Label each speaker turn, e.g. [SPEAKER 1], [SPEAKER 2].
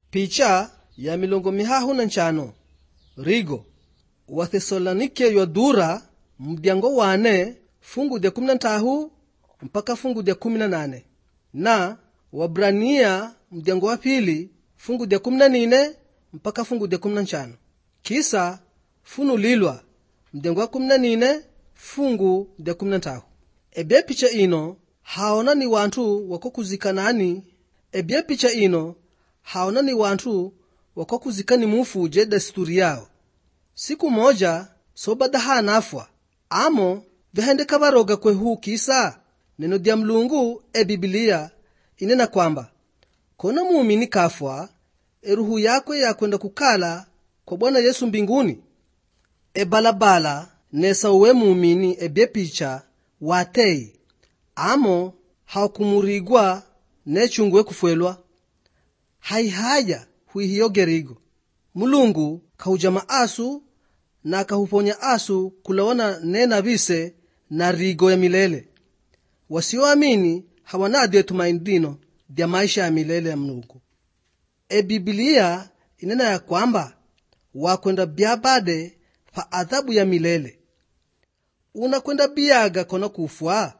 [SPEAKER 1] Picha ya milongo mihahu na nchano rigo Wathesalonike yodura mdiango wane fungu dia 13 mpaka fungu dia 18 na Wabrania mdiango wa pili fungu dia 14 mpaka fungu dia 15 kisa funulilwa mdiango wa 14 fungu dia 15. Ebye picha ino haona ni wantu wako kuzikanani. Ebye picha ino haona ni wantu wako kuzikani mufuje desturi yao. Siku moja sobada hanafwa amo vihendeka baroga kwe huu kisa neno dia Mlungu Biblia inena kwamba kona muumini kafwa ruhu yakwe ya kwenda kukala kwa Bwana Yesu mbinguni. Balabala nesa uwe muumini ebye picha watei amo hakumurigwa nechungwe kufwelwa haihaya huihiyogerigo. Mulungu kaujama asu na kahuponya asu kulawana nena vise na rigo ya milele. Wasioamini hawana adye tumaini dino dia maisha ya milele ya Mungu. Biblia inena ya kwamba wakwenda biabade pa adhabu ya milele. Unakwenda biaga kona kufwa